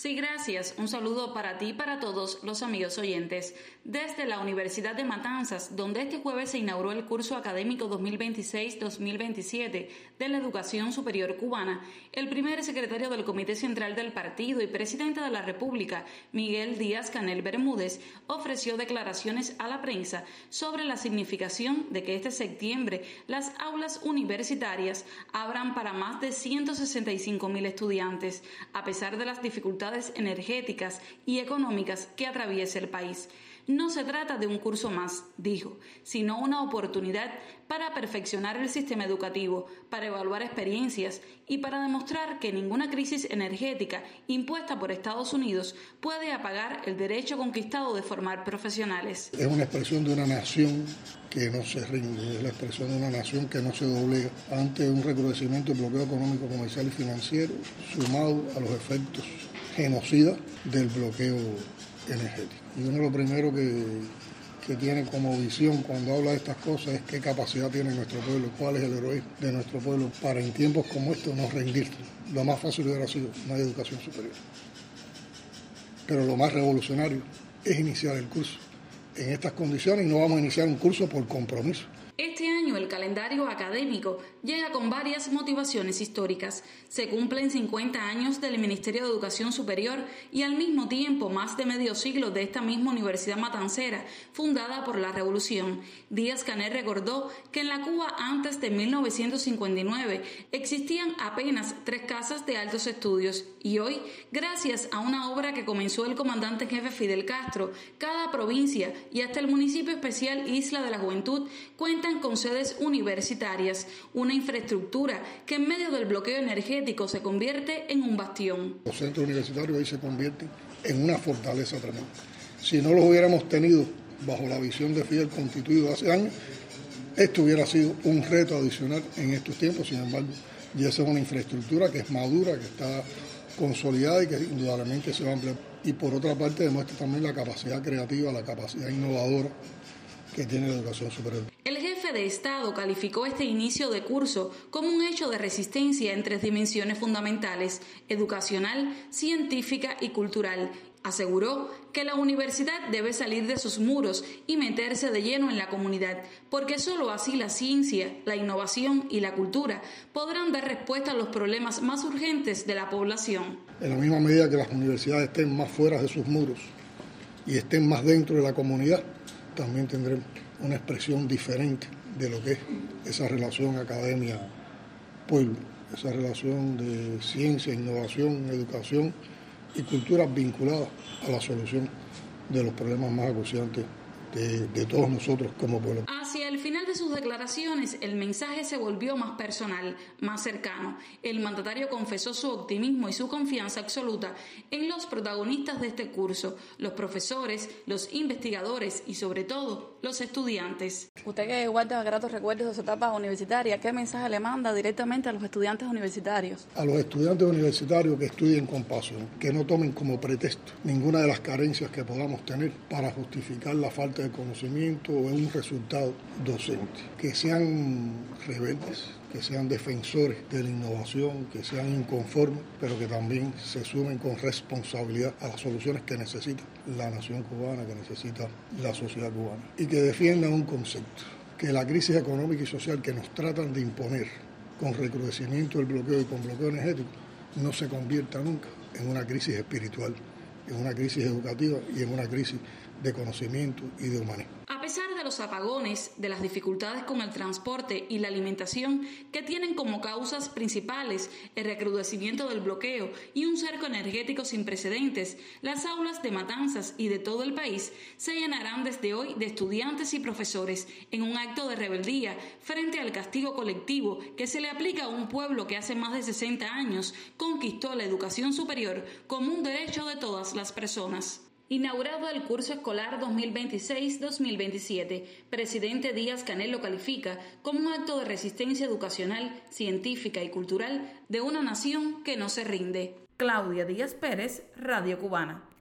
Sí, gracias. Un saludo para ti y para todos los amigos oyentes. Desde la Universidad de Matanzas, donde este jueves se inauguró el curso académico 2026-2027 de la educación superior cubana, el primer secretario del Comité Central del Partido y presidente de la República, Miguel Díaz-Canel Bermúdez, ofreció declaraciones a la prensa sobre la significación de que este septiembre las aulas universitarias abran para más de 165.000 estudiantes, a pesar de las dificultades energéticas y económicas que atraviesa el país. No se trata de un curso más, dijo, sino una oportunidad para perfeccionar el sistema educativo, para evaluar experiencias y para demostrar que ninguna crisis energética impuesta por Estados Unidos puede apagar el derecho conquistado de formar profesionales. Es una expresión de una nación que no se rinde, es la expresión de una nación que no se doblega ante un recrudecimiento del bloqueo económico, comercial y financiero, sumado a los efectos genocidas del bloqueo energético. Y uno lo primero que tiene como visión cuando habla de estas cosas es qué capacidad tiene nuestro pueblo, cuál es el heroísmo de nuestro pueblo para en tiempos como estos no rendirse. Lo más fácil hubiera sido no hay educación superior. Pero lo más revolucionario es iniciar el curso en estas condiciones y no vamos a iniciar un curso por compromiso. Este año el calendario académico llega con varias motivaciones históricas. Se cumplen 50 años del Ministerio de Educación Superior y al mismo tiempo más de medio siglo de esta misma universidad matancera, fundada por la Revolución. Díaz-Canel recordó que en la Cuba antes de 1959 existían apenas 3 casas de altos estudios y hoy, gracias a una obra que comenzó el comandante en jefe Fidel Castro, cada provincia y hasta el municipio especial Isla de la Juventud cuentan con sedes universitarias, una infraestructura que en medio del bloqueo energético se convierte en un bastión. Los centros universitarios hoy se convierten en una fortaleza tremenda. Si no los hubiéramos tenido bajo la visión de Fidel constituido hace años, esto hubiera sido un reto adicional en estos tiempos. Sin embargo, ya esa es una infraestructura que es madura, que está consolidada y que indudablemente se va a ampliar. Y por otra parte demuestra también la capacidad creativa, la capacidad innovadora que tiene la educación superior. El jefe de Estado calificó este inicio de curso como un hecho de resistencia en 3 dimensiones fundamentales: educacional, científica y cultural. Aseguró que la universidad debe salir de sus muros y meterse de lleno en la comunidad, porque solo así la ciencia, la innovación y la cultura podrán dar respuesta a los problemas más urgentes de la población. En la misma medida que las universidades estén más fuera de sus muros y estén más dentro de la comunidad, también tendremos una expresión diferente de lo que es esa relación academia-pueblo, esa relación de ciencia, innovación, educación y cultura vinculada a la solución de los problemas más acuciantes de todos nosotros como pueblo. Hacia el final de sus declaraciones, el mensaje se volvió más personal, más cercano. El mandatario confesó su optimismo y su confianza absoluta en los protagonistas de este curso, los profesores, los investigadores y sobre todo los estudiantes. Usted que guarda gratos recuerdos de su etapa universitaria, ¿qué mensaje le manda directamente a los estudiantes universitarios? A los estudiantes universitarios que estudien con pasión, que no tomen como pretexto ninguna de las carencias que podamos tener para justificar la falta de conocimiento o un resultado docente, que sean rebeldes, que sean defensores de la innovación, que sean inconformes, pero que también se sumen con responsabilidad a las soluciones que necesita la nación cubana, que necesita la sociedad cubana, y que defiendan un concepto, que la crisis económica y social que nos tratan de imponer con recrudecimiento del bloqueo y con bloqueo energético no se convierta nunca en una crisis espiritual, en una crisis educativa y en una crisis de conocimiento y de humanismo. A pesar de los apagones, de las dificultades con el transporte y la alimentación que tienen como causas principales el recrudecimiento del bloqueo y un cerco energético sin precedentes, las aulas de Matanzas y de todo el país se llenarán desde hoy de estudiantes y profesores en un acto de rebeldía frente al castigo colectivo que se le aplica a un pueblo que hace más de 60 años conquistó la educación superior como un derecho de todas las personas. Inaugurado el curso escolar 2026-2027, presidente Díaz-Canel lo califica como un acto de resistencia educacional, científica y cultural de una nación que no se rinde. Claudia Díaz Pérez, Radio Cubana.